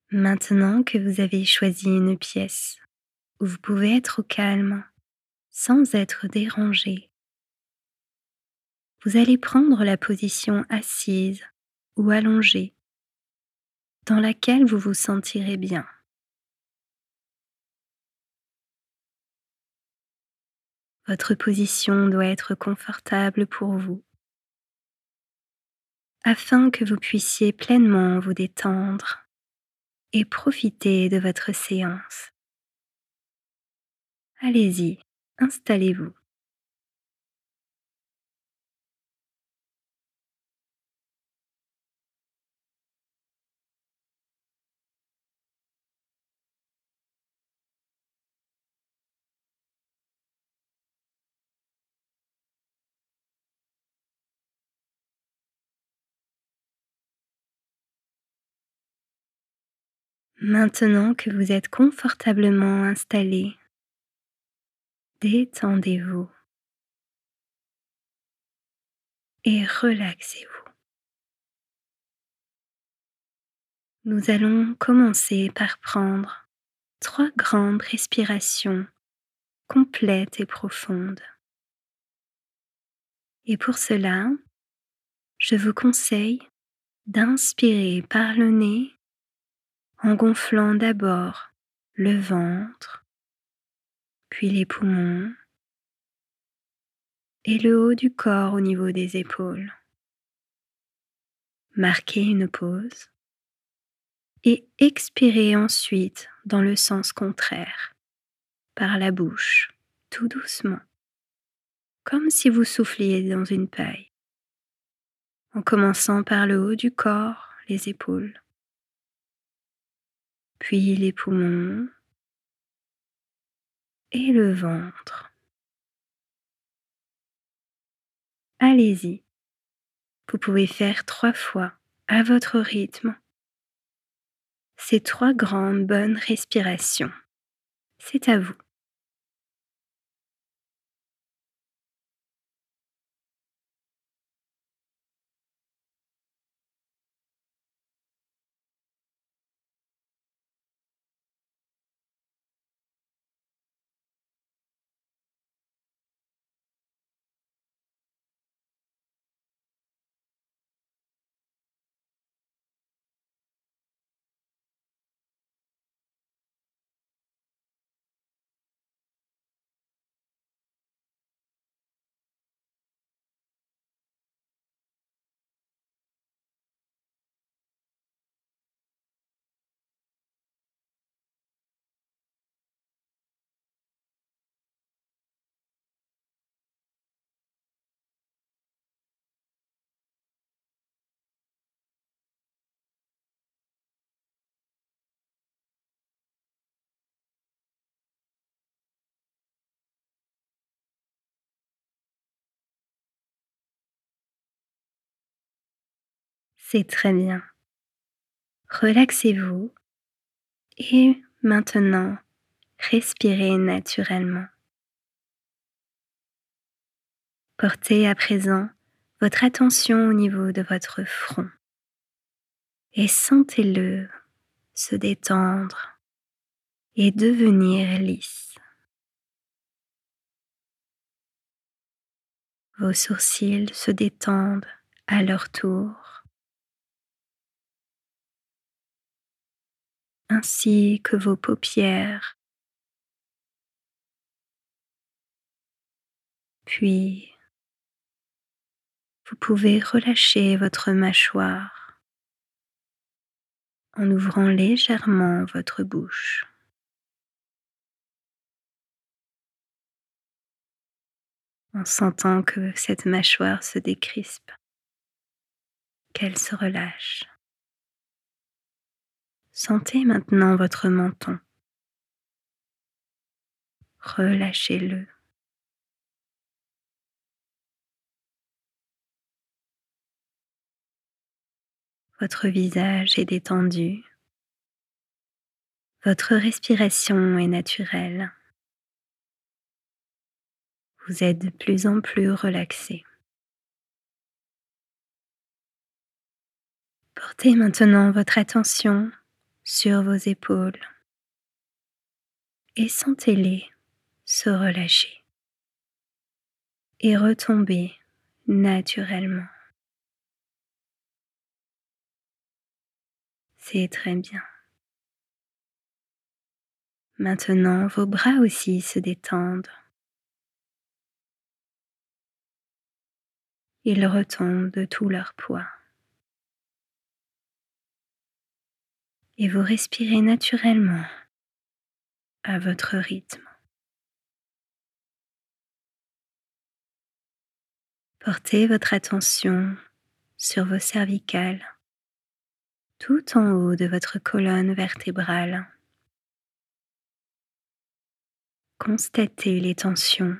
Maintenant que vous avez choisi une pièce où vous pouvez être au calme sans être dérangé, vous allez prendre la position assise ou allongée dans laquelle vous vous sentirez bien. Votre position doit être confortable pour vous afin que vous puissiez pleinement vous détendre et profiter de votre séance. Allez-y, installez-vous. Maintenant que vous êtes confortablement installé, détendez-vous et relaxez-vous. Nous allons commencer par prendre 3 grandes respirations complètes et profondes. Et pour cela, je vous conseille d'inspirer par le nez en gonflant d'abord le ventre, puis les poumons et le haut du corps au niveau des épaules. Marquez une pause et expirez ensuite dans le sens contraire, par la bouche, tout doucement, comme si vous souffliez dans une paille, en commençant par le haut du corps, les épaules, puis les poumons et le ventre. Allez-y, vous pouvez faire 3 fois à votre rythme ces 3 grandes bonnes respirations. C'est à vous. C'est très bien. Relaxez-vous et maintenant, respirez naturellement. Portez à présent votre attention au niveau de votre front et sentez-le se détendre et devenir lisse. Vos sourcils se détendent à leur tour, ainsi que vos paupières. Puis, vous pouvez relâcher votre mâchoire en ouvrant légèrement votre bouche, en sentant que cette mâchoire se décrispe, qu'elle se relâche. Sentez maintenant votre menton. Relâchez-le. Votre visage est détendu. Votre respiration est naturelle. Vous êtes de plus en plus relaxé. Portez maintenant votre attention sur vos épaules et sentez-les se relâcher et retomber naturellement. C'est très bien. Maintenant, vos bras aussi se détendent. Ils retombent de tout leur poids. Et vous respirez naturellement à votre rythme. Portez votre attention sur vos cervicales, tout en haut de votre colonne vertébrale. Constatez les tensions.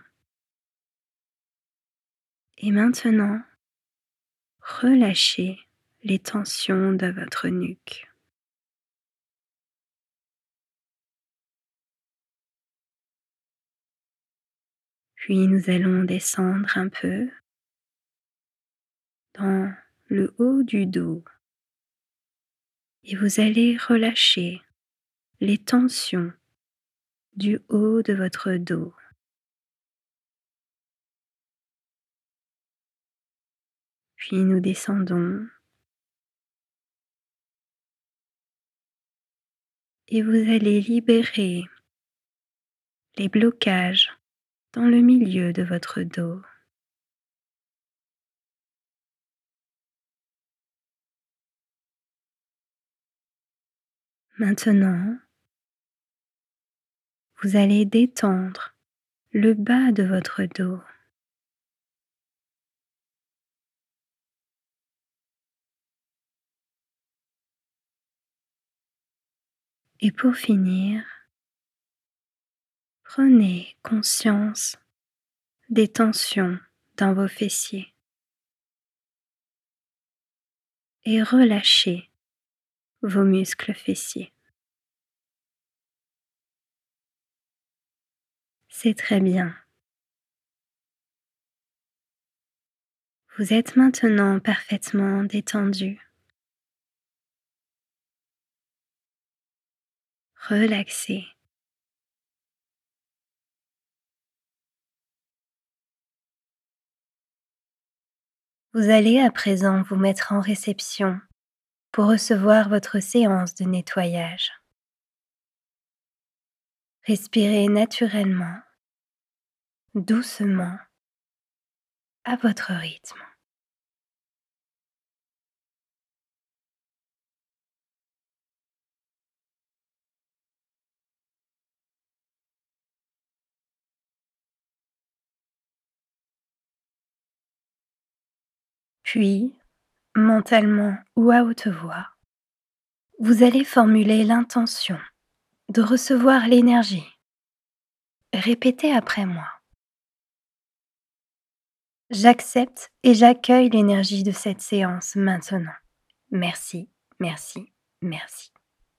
Et maintenant, relâchez les tensions de votre nuque. Puis nous allons descendre un peu dans le haut du dos et vous allez relâcher les tensions du haut de votre dos. Puis nous descendons et vous allez libérer les blocages dans le milieu de votre dos. Maintenant, vous allez détendre le bas de votre dos. Et pour finir, prenez conscience des tensions dans vos fessiers et relâchez vos muscles fessiers. C'est très bien. Vous êtes maintenant parfaitement détendu. Relaxé. Vous allez à présent vous mettre en réception pour recevoir votre séance de nettoyage. Respirez naturellement, doucement, à votre rythme. Puis, mentalement ou à haute voix, vous allez formuler l'intention de recevoir l'énergie. Répétez après moi. J'accepte et j'accueille l'énergie de cette séance maintenant. Merci, merci, merci.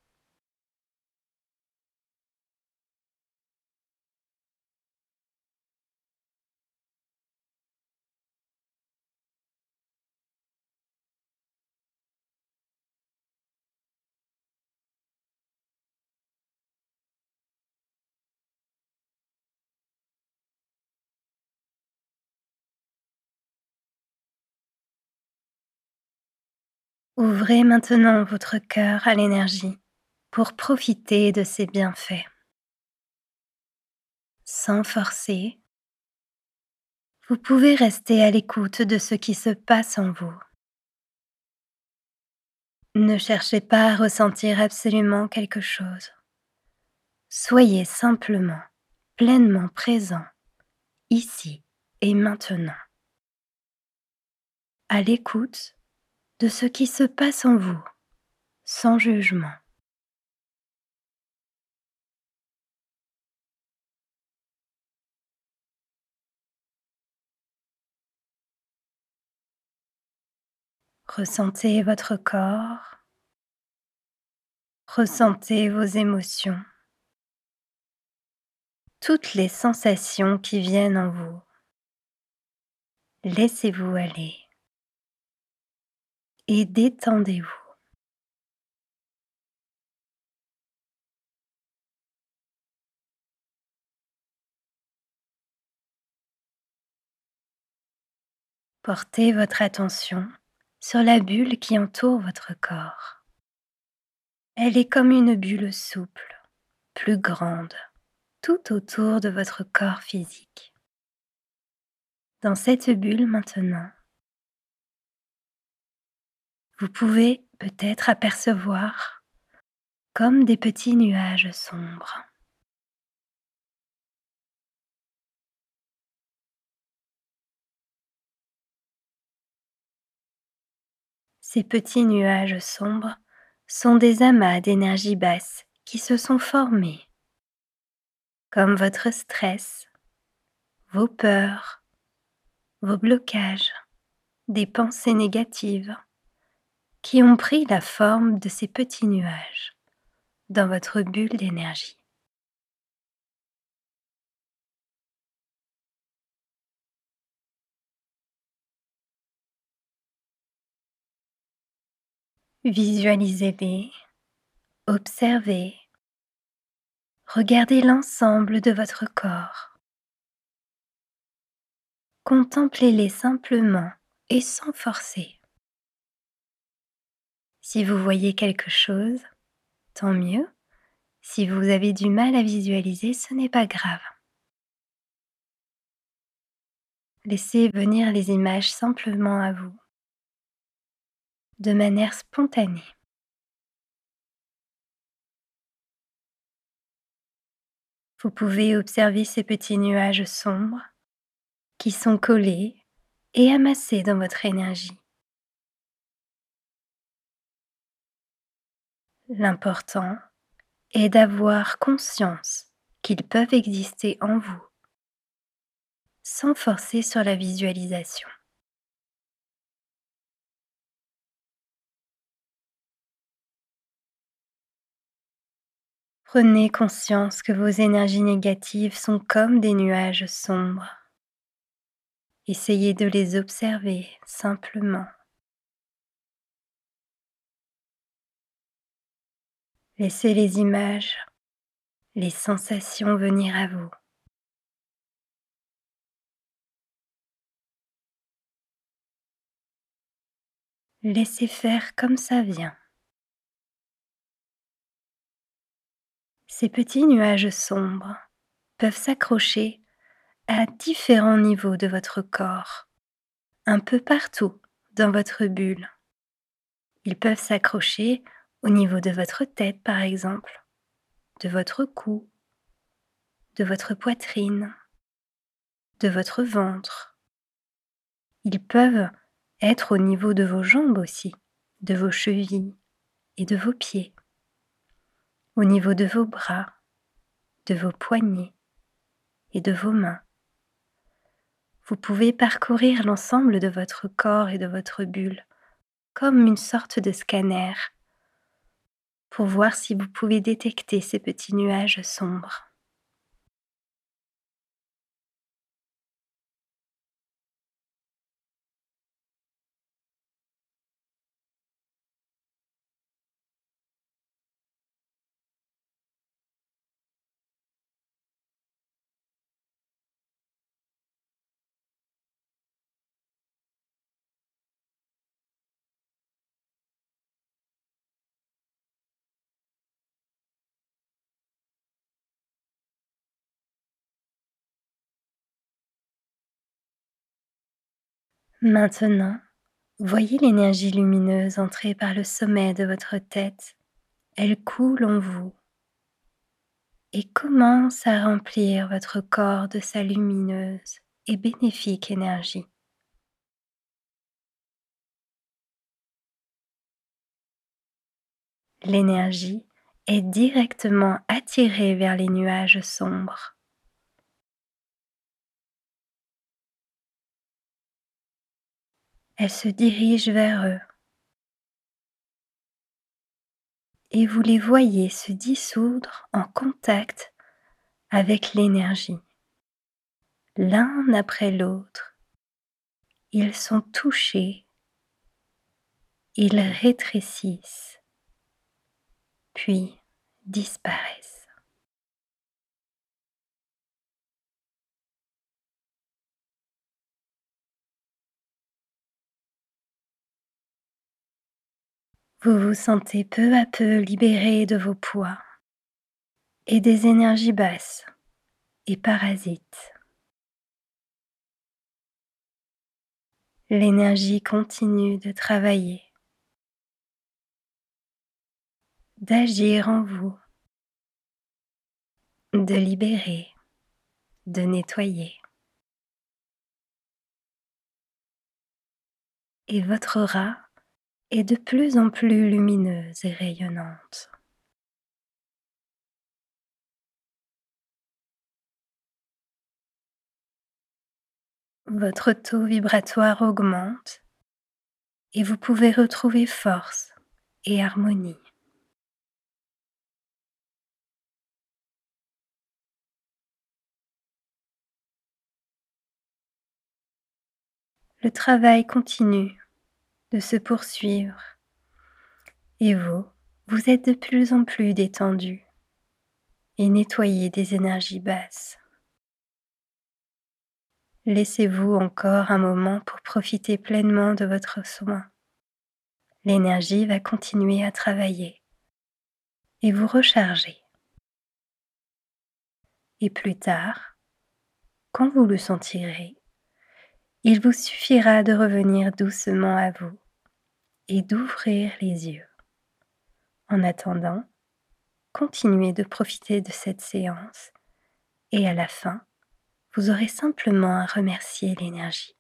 Ouvrez maintenant votre cœur à l'énergie pour profiter de ses bienfaits. Sans forcer, vous pouvez rester à l'écoute de ce qui se passe en vous. Ne cherchez pas à ressentir absolument quelque chose. Soyez simplement pleinement présent, ici et maintenant, à l'écoute de ce qui se passe en vous, sans jugement. Ressentez votre corps, ressentez vos émotions, toutes les sensations qui viennent en vous. Laissez-vous aller et détendez-vous. Portez votre attention sur la bulle qui entoure votre corps. Elle est comme une bulle souple, plus grande, tout autour de votre corps physique. Dans cette bulle maintenant, vous pouvez peut-être apercevoir comme des petits nuages sombres. Ces petits nuages sombres sont des amas d'énergie basse qui se sont formés, comme votre stress, vos peurs, vos blocages, des pensées négatives qui ont pris la forme de ces petits nuages dans votre bulle d'énergie. Visualisez-les, observez, regardez l'ensemble de votre corps. Contemplez-les simplement et sans forcer. Si vous voyez quelque chose, tant mieux. Si vous avez du mal à visualiser, ce n'est pas grave. Laissez venir les images simplement à vous, de manière spontanée. Vous pouvez observer ces petits nuages sombres qui sont collés et amassés dans votre énergie. L'important est d'avoir conscience qu'ils peuvent exister en vous, sans forcer sur la visualisation. Prenez conscience que vos énergies négatives sont comme des nuages sombres. Essayez de les observer simplement. Laissez les images, les sensations venir à vous. Laissez faire comme ça vient. Ces petits nuages sombres peuvent s'accrocher à différents niveaux de votre corps, un peu partout dans votre bulle. Ils peuvent s'accrocher au niveau de votre tête par exemple, de votre cou, de votre poitrine, de votre ventre. Ils peuvent être au niveau de vos jambes aussi, de vos chevilles et de vos pieds, au niveau de vos bras, de vos poignets et de vos mains. Vous pouvez parcourir l'ensemble de votre corps et de votre bulle comme une sorte de scanner pour voir si vous pouvez détecter ces petits nuages sombres. Maintenant, voyez l'énergie lumineuse entrer par le sommet de votre tête. Elle coule en vous et commence à remplir votre corps de sa lumineuse et bénéfique énergie. L'énergie est directement attirée vers les nuages sombres. Elle se dirige vers eux et vous les voyez se dissoudre en contact avec l'énergie. L'un après l'autre, ils sont touchés, ils rétrécissent, puis disparaissent. Vous vous sentez peu à peu libéré de vos poids et des énergies basses et parasites. L'énergie continue de travailler, d'agir en vous, de libérer, de nettoyer. Et votre aura est de plus en plus lumineuse et rayonnante. Votre taux vibratoire augmente et vous pouvez retrouver force et harmonie. Le travail continue de se poursuivre et vous êtes de plus en plus détendu et nettoyé des énergies basses. Laissez-vous encore un moment pour profiter pleinement de votre soin. L'énergie va continuer à travailler et vous recharger. Et plus tard, quand vous le sentirez, il vous suffira de revenir doucement à vous et d'ouvrir les yeux. En attendant, continuez de profiter de cette séance et à la fin, vous aurez simplement à remercier l'énergie.